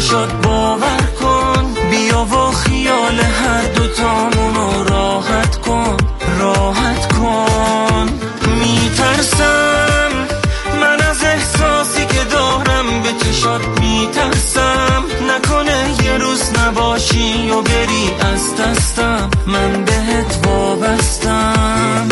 چشات باور کن، بیا و خیال هر دوتامونو راحت کن، راحت کن. میترسم من از احساسی که دارم، به چشات میترسم نکنه یه روز نباشی و بری از دستم، من بهت وابستم.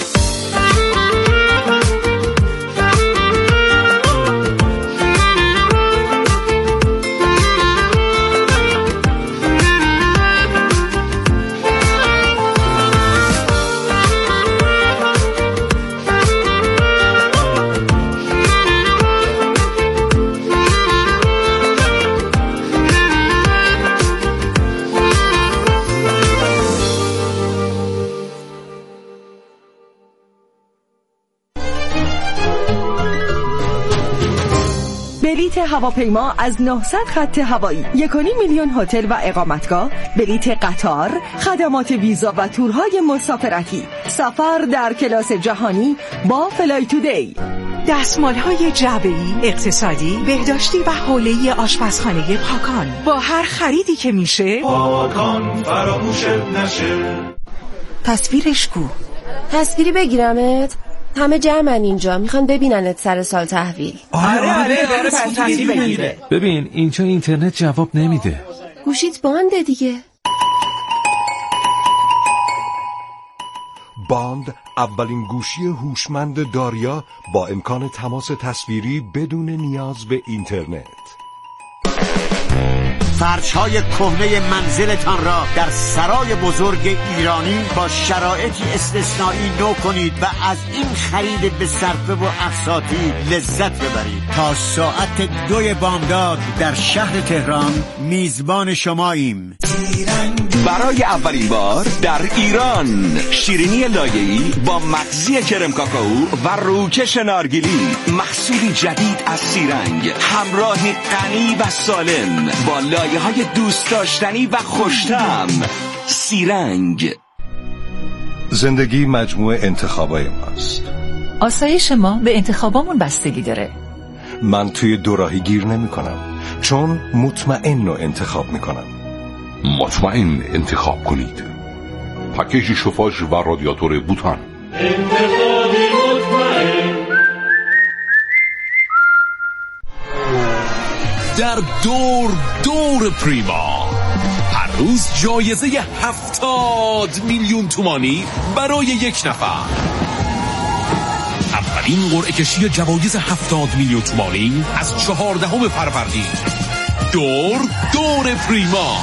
بلیت هواپیما از 900 خط هوایی، 1.5 میلیون هتل و اقامتگاه، بلیت قطار، خدمات ویزا و تورهای مسافرتی، سفر در کلاس جهانی با فلای تودی، دستمال‌های جعبه‌ای، اقتصادی، بهداشتی و حوله‌ای آشپزخانه پاکان. با هر خریدی که میشه پاکان فراموشت نشه. تصویرش کو؟ تصویری بگیرمت؟ همه جمعن اینجا، میخوان ببیننت سر سال تحویل. آره تصویر بگیره. ببین اینجا اینترنت جواب نمیده. گوشیت بانده دیگه. باند اولین گوشی هوشمند داریا با امکان تماس تصویری بدون نیاز به اینترنت. فرش‌های کهنه منزلتان را در سرای بزرگ ایرانی با شرایطی استثنایی نو کنید و از این خرید به صرفه و اقساطی لذت ببرید. تا ساعت 2 بامداد در شهر تهران میزبان شماییم. برای اولین بار در ایران شیرینی لایه‌ای با مغزی کرم کاکائو و روکش نارگیلی، محصولی جدید از سیرنگ، همراهی غنی و سالم با لایه‌های دوست داشتنی و خوش‌طعم. سیرنگ. زندگی مجموعه انتخابای ماست. آسایش ما به انتخابامون بستگی داره. من توی دوراهی گیر نمی کنم، چون مطمئن رو انتخاب می کنم. مطمئن انتخاب کنید. پکیج شوفاژ و رادیاتور بوتان. انتخابی مطمئن. در دور پریما هر روز جایزه 70 میلیون تومانی برای یک نفر. اولین قرعه کشی جوایز 70 میلیون تومانی از 14 فروردین. دور پریما.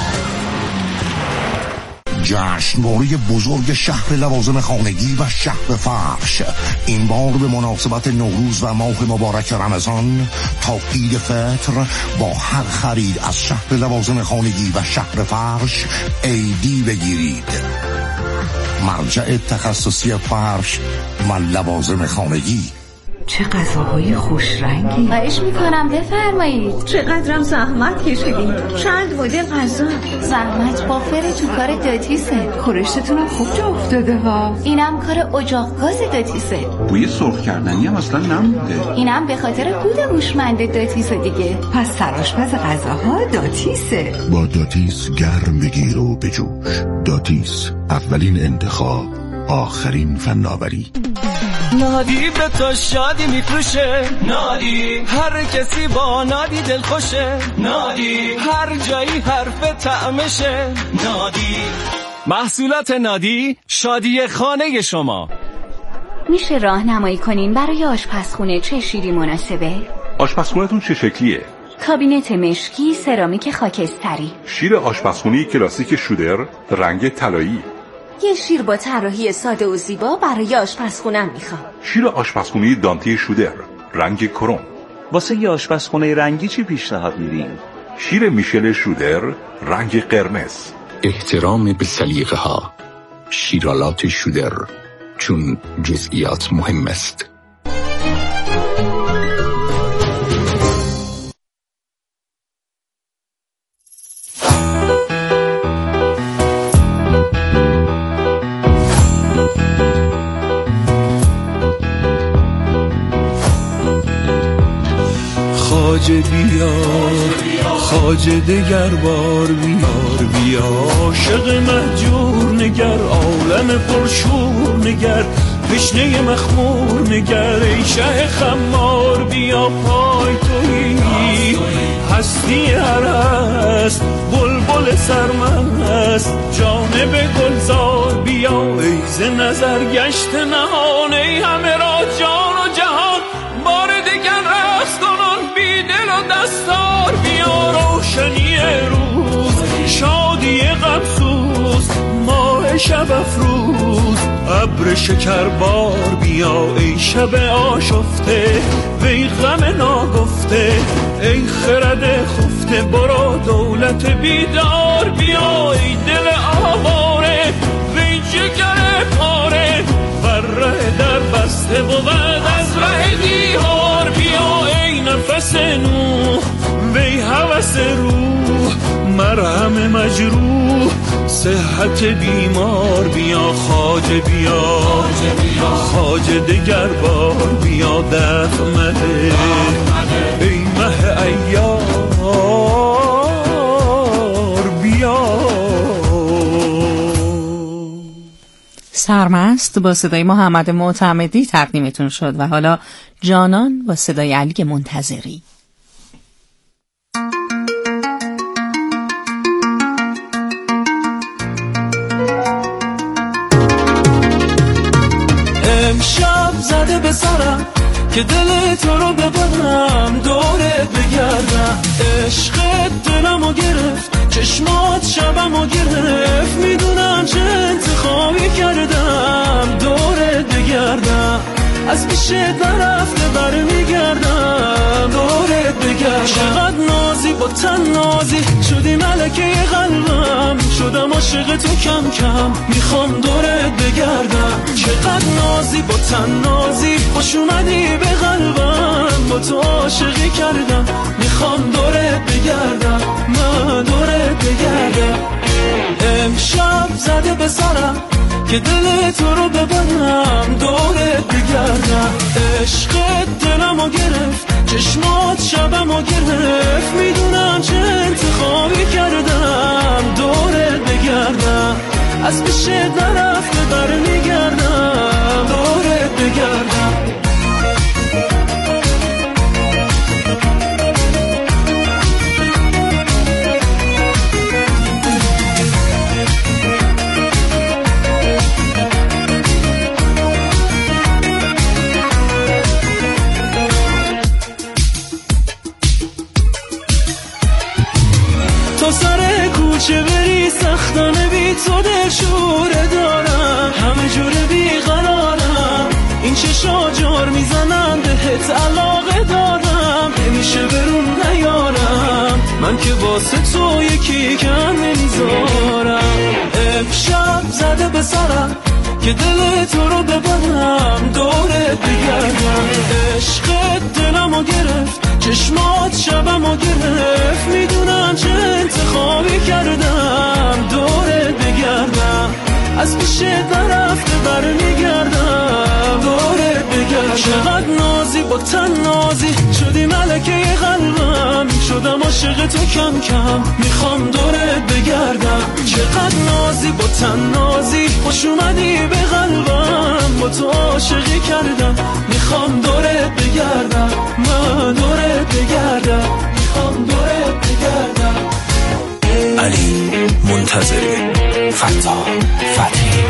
جشنواره بزرگ شهر لوازم خانگی و شهر فرش، این بار به مناسبت نوروز و ماه مبارک رمضان تا عید فطر با هر خرید از شهر لوازم خانگی و شهر فرش ایدی بگیرید. مرجع تخصصی فرش و لوازم خانگی. چه غذاهای خوش رنگی. خواهش میکنم بفرمایید. چقدرم زحمت کشیدین. چند مدل غذا. زحمت بافر تو کار داتیسه. خورشتتونم خوب جا افتاده ها. اینم کار اجاق گاز داتیسه. بوی سرخ کردنی هم اصلا نمونده. اینم به خاطر کود هوشمند داتیسه دیگه. پس سرآشپز غذاها داتیسه. با داتیس گرم بگیر و بجوش. داتیس، اولین انتخاب، آخرین فناوری. نادی به تو شادی میفروشه، نادی هر کسی با نادی دل خوشه، نادی هر جایی حرف طعمشه، نادی محصولات نادی شادی خانه شما. میشه راهنمایی کنین برای آشپزخونه چه شیری مناسبه؟ آشپزخونه‌تون چه شکلیه؟ کابینت مشکی، سرامیک خاکستری. شیر آشپزخونه کلاسیک شودر رنگ طلایی. یه شیر با طراحی ساده و زیبا برای آشپزخونه‌ام میخوام. شیر آشپزخونه دانته شودر رنگ کرم. واسه یه آشپزخونه رنگی چی پیشنهاد میدین؟ شیر میشل شودر رنگ قرمز. احترام به سلیقه ها. شیرالات شودر، چون جزئیات مهم است. خواجه بیا خواجه دگر بار بیار بیا عاشق مهجور نگر عالم پرشور نگر تشنه مخمور نگر ای شه خمار بیا پای تویی هستی هر هست بلبل سرمست جانب گلزار بیا ای ز نظر گشت نهان ای همه را جان و جهان بار دیگر رقص کنان بی دل و دستار بیا روشنی روز شادی غمسوز ماه شب افروز ابر شکر بار بیا ای شب آشفته وی غم ناگفته ای خرد خفته برو دولت بیدار بیا ای دل آواره وی جگر پاره بر ره در بسته بود از ره دیوار بیا ای نفس نوح وی هوس روح مرهم مجروح صحت بیمار بیا خواجه بیا خواجه دگر بار بیا دف مه ای مه ایار بیا. سرمست با صدای محمد معتمدی تقدیمتون شد و حالا جانان با صدای علی منتظری. امشب زده به سرم که دل تو رو ببرم دورت بگردم عشقت دلمو گرفت چشمات شبمو گرفت میدونم چه انتخابی کردم دورت بگردم از پیشت نرفته برمیگردم دورت بگردم چقدر نازی با تن نازی شدی ملکه قلبم شدم عاشق تو کم کم میخوام دورت بگردم چقدر نازی با تن نازی خوش اومدی به قلبم با تو عاشقی کردم میخوام دورت بگردم من دورت بگردم امشب زده به سرم که دل تو رو ببرم دورت بگردم عشقت دلمو گرفت چشمات شبمو گرفت میدونم چه انتخابی کردم دورت بگردم از پیشت نرفته برمیگردم دورت بگردم چه بری سختانه بی تو دل شوره دارم همه جوره بی قرارم این چشا جار میزنن بهت علاقه دارم نمیشه برون نیارم من که واسه تو یکی کم نمیذارم امشب زده به سرم که دل تو رو ببرم دورت بگردم عشقت دلمو گرفت چشمات شبمو گرفت میدونم چه انتخابی کردم دورت بگردم از پیشت نرفته برمیگردم دورت بگردم چقدر نازی با تن نازی شدی ملکه قلبم شدم عاشق تو کم کم میخوام دورت بگردم چقدر نازی با تن نازی خوش اومدی به قلبم با تو عاشقی کردم میخوام دورت بگردم من دورت بگردم میخوام دورت بگردم. علی منتظری فتا فتحی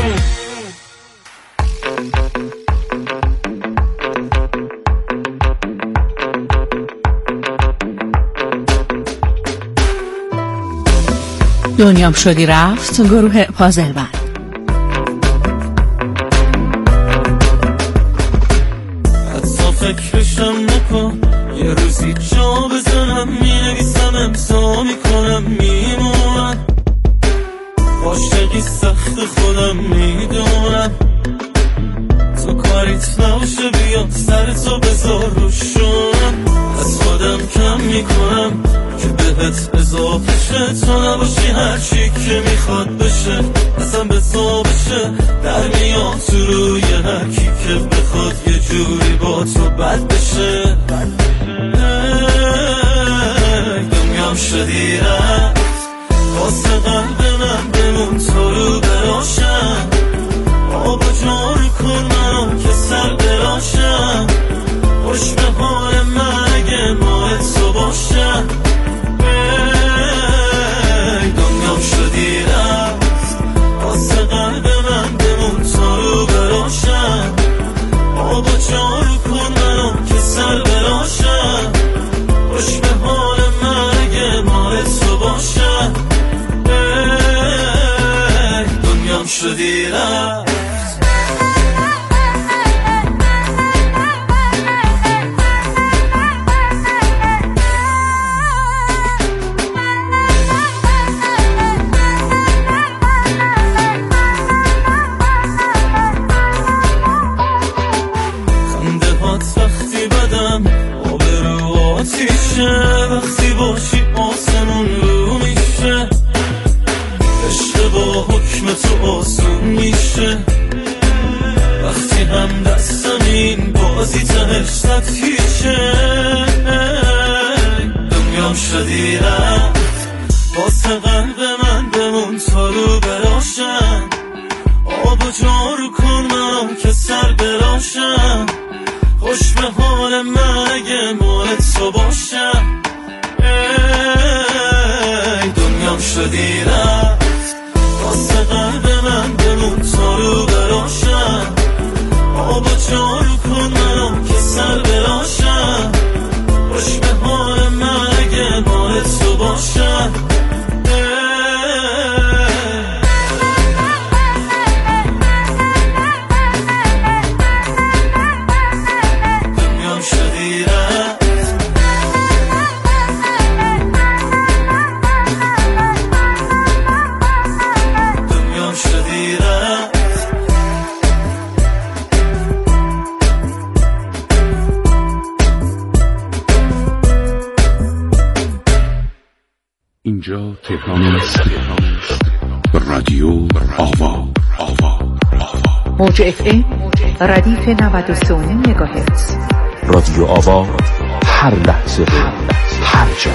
دنیام شدی رفت گروه پازلبند. حتی فکرشم نکن یه روزی جا بزنم مینویسم امضا میکنم میمونم عاشقی سخت خودم میدونم تو کاریت نباشه بیا سر تو بذار روشونم از خودم کم میکنم که بهت اضافه شه تو نباشی هرچی که میخواد بشه اصلا به تو بشه در میاد تو روی هرکی که بخواد یه جوری با تو بد بشه شدی رفت واسه قلب من بمون تو رو براشم آب جور کن منو که سر براشم خوش به حال من اگه ماه تو باشم دنیام شدی رفت واسه قلب من بمون تو رو براشم آب جور کن منو که سر براشم خوش به حال من اگه ماه تو باشم دنیام شدی رفت وقتی باشی آسمون رو میشه عشق با حکم تو آسون میشه وقتی هم دستم این بازی تهش سطحیشه دنیام شدی رفت واسه قلب من بمون تا رو براشم آب و جارو کن منو که سر براشم خوش به حال من اگه مال تو باشم دنیام شدی رفت واسه قلب من بمون تا رو براشم آب و جارو کن منو که سر براشم خوش به حال من اگه مال تو باشم اینجا تهران است. رادیو آوا موج اف ام ردیف 93 مگاهرتز. رادیو آوا هر لحظه هر جا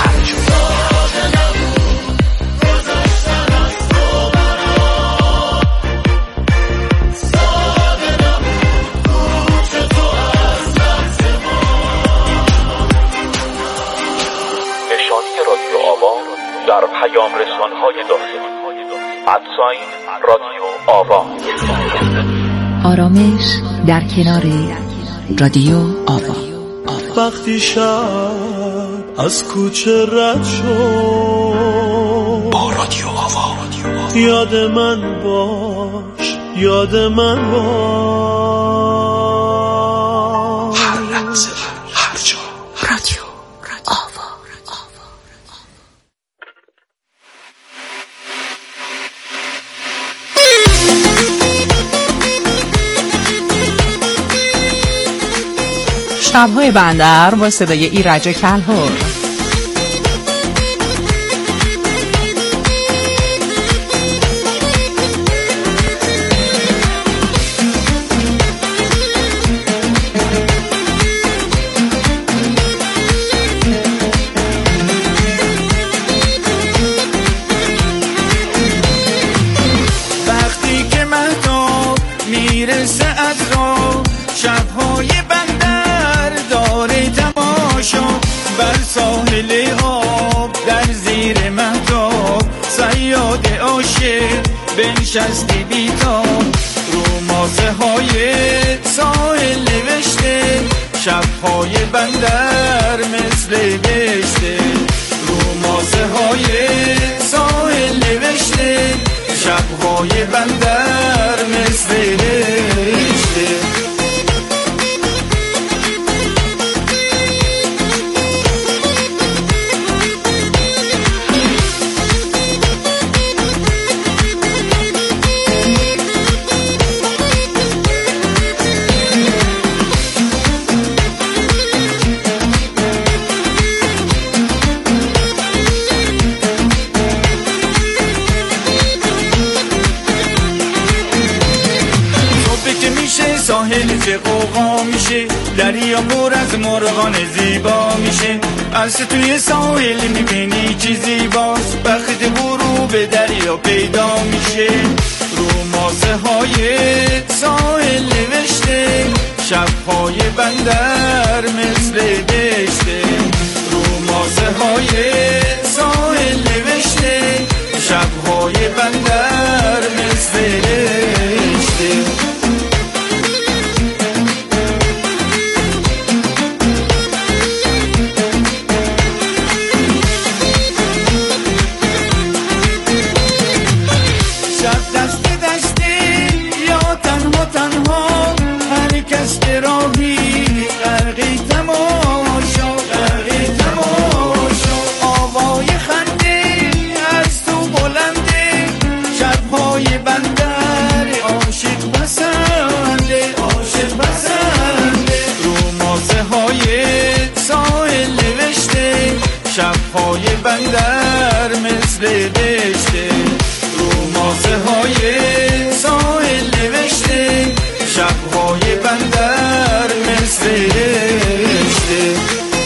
در پیام رسان‌های داخلی ادساین رادیو آوا. آرامش در کنار رادیو آوا. وقتی شب از کوچه رد شد با رادیو آوا یاد من باش هر لحظه هر جا رادیو آوا. شب‌های بندر با صدای ایرج کلهر. وقتی که مهتاب میرسه از راه شب‌های بندر داره تماشا بر ساحل آب در زیر مهتاب صیاد عاشق بنشسته بیتاب رو ماسه های ساحل نوشته شب‌های بندر مثل بهشته رو ماسه های ساحل نوشته شب‌های بندر مثل بهشته. دل چه قوقا میشه، دریا پر از مرغان زیبا میشه. از توی ساحل میبینی چی زیباست، وقتی غروب دریا پیدا میشه. رو ماسه های ساحل نوشته، شبهای بندر مثل دشته. رو ماسه های ساحل نوشته، شبهای بندر مثل دشته. شبهای بندر مثل دشته. رو ماسه های ساحل نوشته، شبهای بندر مثل دشته.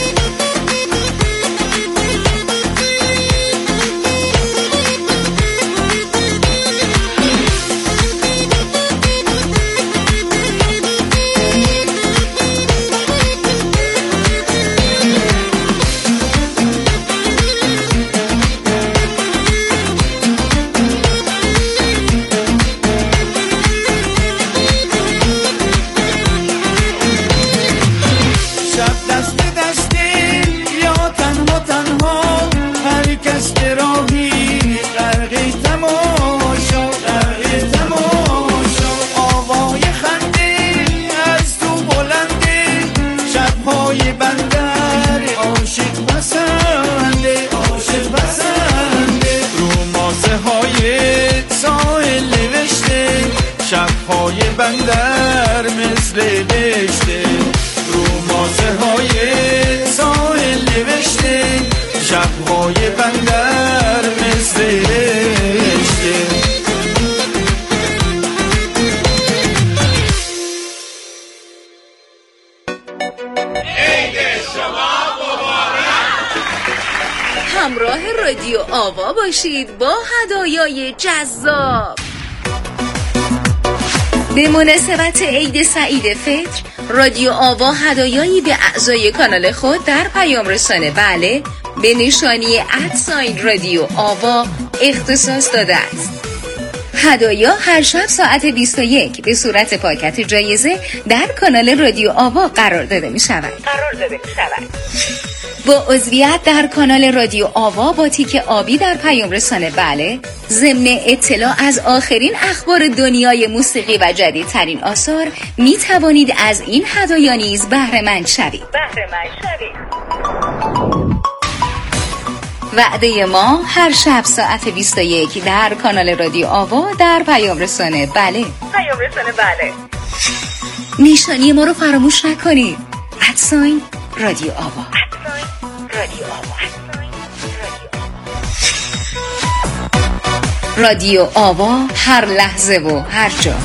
شبهای بندر مثل دشته. رو ماسه های ساحل نوشته، شبهای بندر مثل دشته. عید شما مبارک. همراه رادیو آوا باشید با هدایای جذاب. به مناسبت عید سعید فطر، رادیو آوا هدایایی به اعضای کانال خود در پیام رسانه بله به نشانی @رادیو آوا اختصاص داده است. هدایا هر شب ساعت 21 به صورت پاکت جایزه در کانال رادیو آوا قرار داده می شود. با عضویت در کانال رادیو آوا با تیک آبی در پیام رسانه بله، ضمن اطلاع از آخرین اخبار دنیای موسیقی و جدیدترین آثار می توانید از این هدایا نیز بهره مند شوید. وعده ما هر شب ساعت 21 در کانال رادیو آوا در پیام رسانه بله. نشانی ما رو فراموش نکنید. رادیو آوا. رادیو آوا، هر لحظه و هر جا.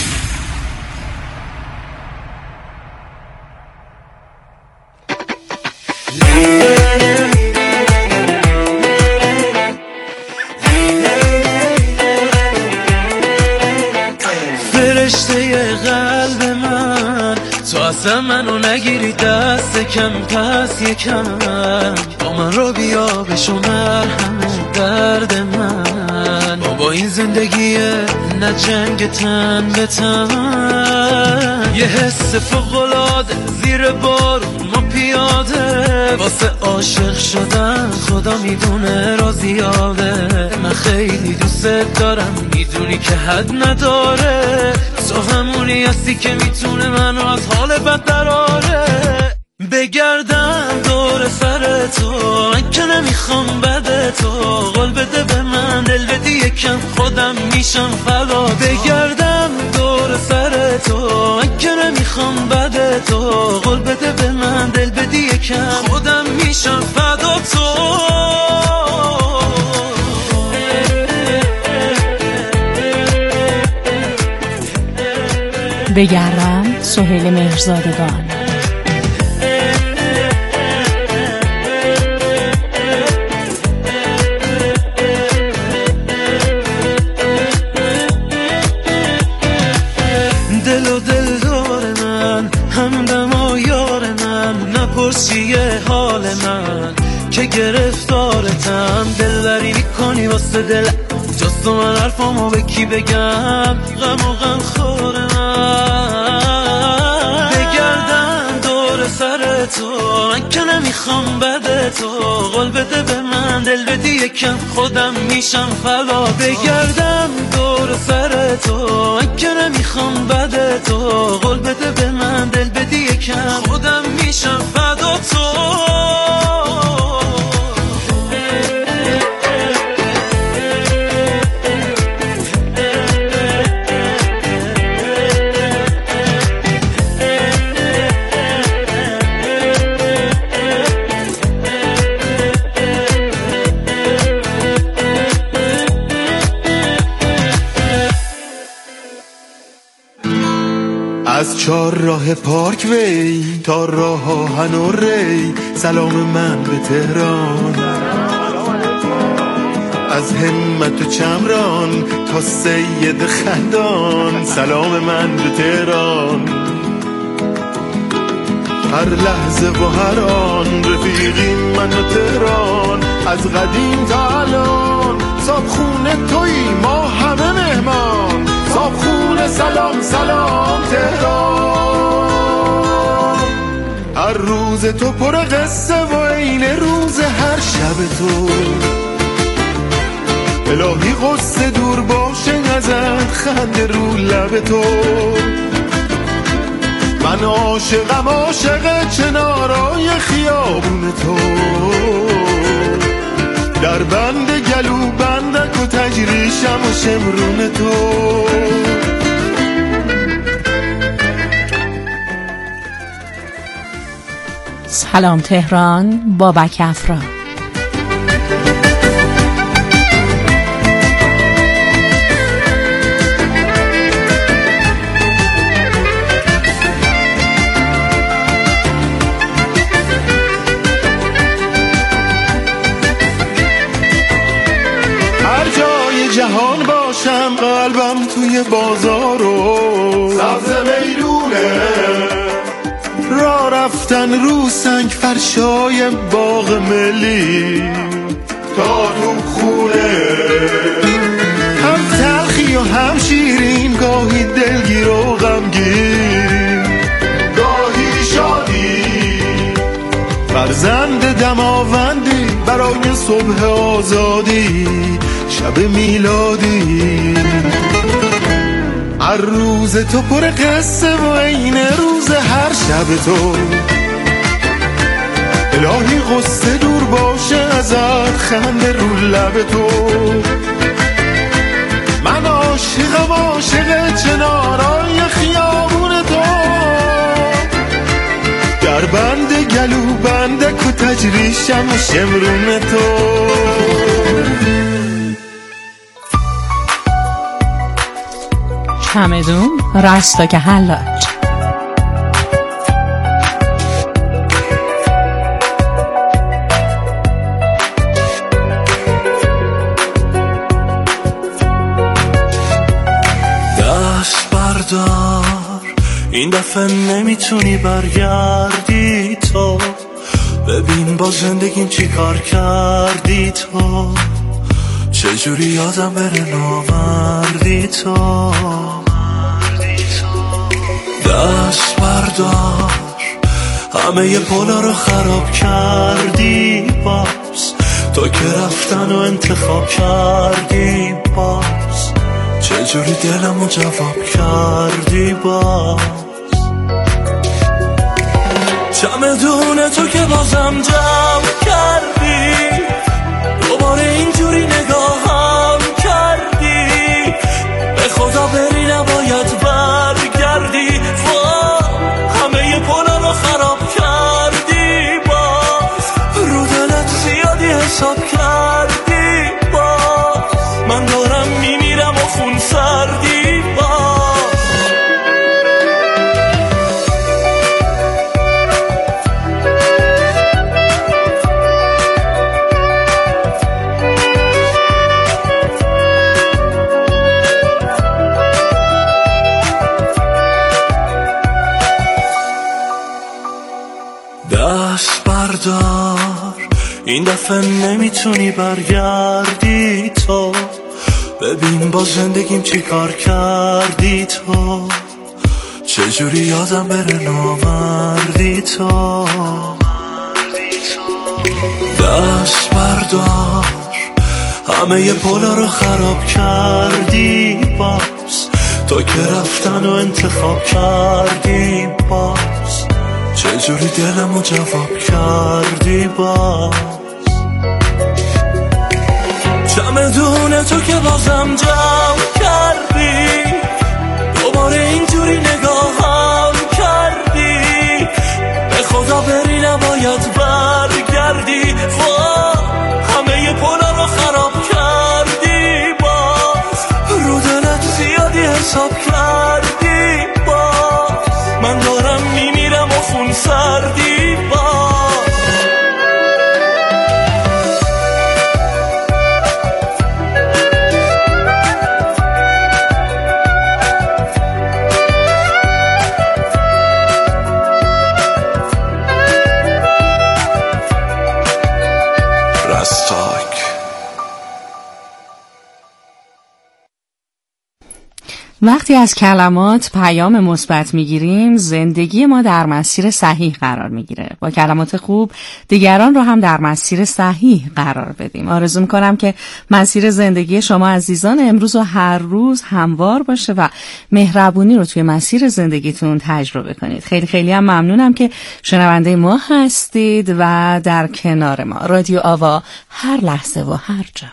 فرشته قلب من، تو اصلا منو نگیری دست کم پس یکم، با من رو بیا بشو مرهم درد من. ما با این زندگیه نه جنگ تن به تن، یه حس فوق‌العاده زیر بارون ما پیاده، واسه عاشق شدن خدا میدونه را زیاده. من خیلی دوست دارم میدونی که حد نداره، تو همونی هستی که میتونه منو از حال بد دراره. بگردم دور سر تو که نمیخوام بده تو، قول بده به من دل بدی یکم خودم میشم فدا. بگردم دور سر تو که نمیخوام بده تو، قول بده به من دل بدی یکم خودم میشم فدا تو. بگردم سهیل مهرزادگان. دل و دل دار من، همدم و یار من، نپرسی حال من که گرفتارتم. دلبری میکنی واسه دل، جست من حرفامو به کی بگم؟ غم و غم خور من بگردم دور سر تو، من که نمیخوام بده تو. قول بده به من، دل بدی یکم، خودم میشم فدا. بگردم دور سر تو، من که نمیخوام بده تو. قول بده به من، دل بدی یکم، خودم میشم فدا تو. از چار راه پارک وی تا راه آهن و ری، سلام من به تهران. از همت و چمران تا سید خندان، سلام من به تهران. هر لحظه و هر آن رفیقیم من و تهران. از قدیم تا الان صابخونه تویی، ما همه مهمان. صابخونه سلام سلام تهران. هر روز تو پر قصه و این روز هر شب تو. الهی قصه دور باشه ازت، خنده رو لب تو. من عاشقم عاشق چنارای خیابون تو. در بند گلو بندک و تجریشم و شمرون تو. سلام تهران، بابک افرا. جهان باشم قلبم توی بازارو، سبز میدونه را رفتن رو سنگ فرشای باغ ملی تا تو خونه. هم تلخی و هم شیرین، گاهی دلگیر و غمگین، گاهی شادی. فرزند دماوندی برای صبح آزادی، شب میلادی. هر روز تو پر قصه و این روز هر شب تو. الهی قصه دور باشه ازت، خنده رو لب تو. من عاشقم عاشق چنارای خیابون تو. در بند گلو بندک و تجریشم و شمرون تو. چمدون رستاک حلاج. دست بردار، این دفعه نمیتونی برگردی تو. ببین با زندگیم چی کار کردی تو. چجوری یادم بره نامردی تو. دست بردار، همه ی پولا رو خراب کردی باز. تو که رفتن و انتخاب کردی باز. چجوری دلمو جواب کردی باز. چمدون تو که بازم جمع کردی، دوباره اینجوری نگاهم کردی. به خدا بری نباید برگردی. همه ی پولا رو خراب کردی باز. رو دلت زیادی حساب کردی باز. من دارم میمیرم و خون سردی باز. بردار، این دفعه نمیتونی برگردی تو. ببین با زندگیم چی کار کردی تو، چجوری یادم بره نامردی تو. دست بردار، همه پولا رو خراب کردی باز، تو که رفتن و انتخاب کردی باز، چجوری دلمو جواب کردی باز. چمدون تو که بازم جمع کردی، دوباره اینجوری نگاهم کردی، به خدا بری نباید برگردی. همه پولا رو خراب کردی باز، رو دلت زیادی حساب کردی باز، من دارم میمیرم و خون سردی باز. وقتی از کلمات پیام مثبت میگیریم، زندگی ما در مسیر صحیح قرار میگیره. با کلمات خوب دیگران رو هم در مسیر صحیح قرار بدیم. آرزو میکنم که مسیر زندگی شما عزیزان امروز و هر روز هموار باشه و مهربونی رو توی مسیر زندگیتون تجربه کنید. خیلی خیلی هم ممنونم که شنونده ما هستید و در کنار ما. رادیو آوا، هر لحظه و هر جا.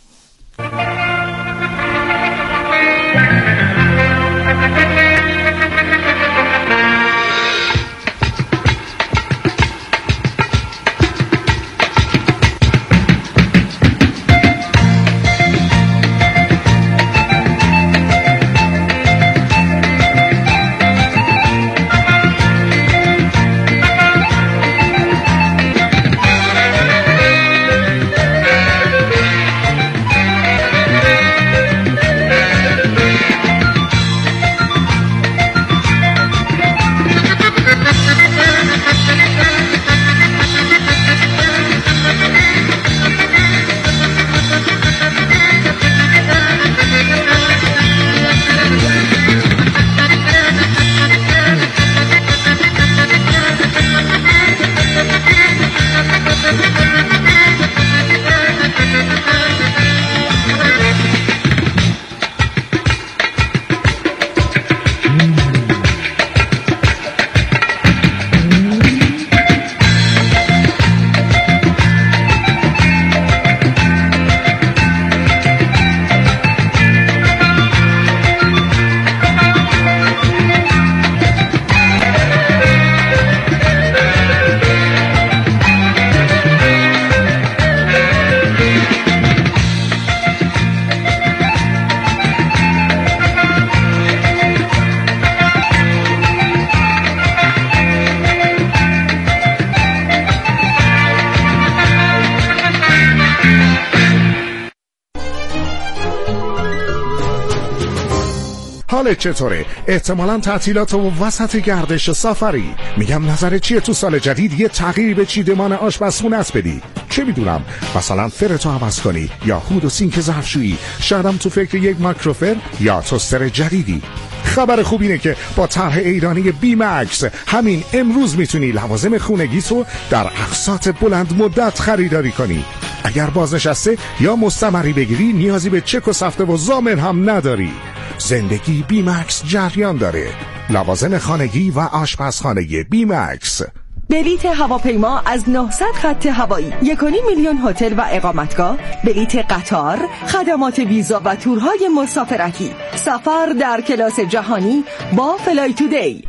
حالت چطوره؟ احتمالاً تعطیلات و وسط گردش سفری. میگم نظرت چیه تو سال جدید یه تغییر به چیدمان آشپزخونه‌ات بدی؟ چه میدونم، مثلا فرتو عوض کنی یا هود و سینک ظرفشویی. شایدم تو فکر یک مایکروفر یا توستر جدیدی. خبر خوب اینه که با طرح ایرانی بی مکس همین امروز میتونی لوازم خونگیتو در اقساط بلند مدت خریداری کنی. اگر بازنشسته یا مستمری بگیری نیازی به چک و سفته و ضامن هم نداری. زندگی بی مکس جریان داره. لوازم خانگی و آشپزخانه بی مکس. بلیت هواپیما از 900 خط هوایی، 1.5 میلیون هتل و اقامتگاه، بلیت قطار، خدمات ویزا و تورهای مسافرتی، سفر در کلاس جهانی با فلای تودی.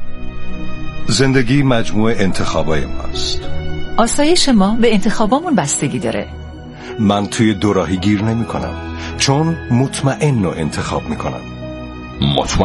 زندگی مجموعه انتخابای ماست. آسایش ما به انتخابامون بستگی داره. من توی دوراهی گیر نمی کنم، چون مطمئن رو انتخاب می کنم.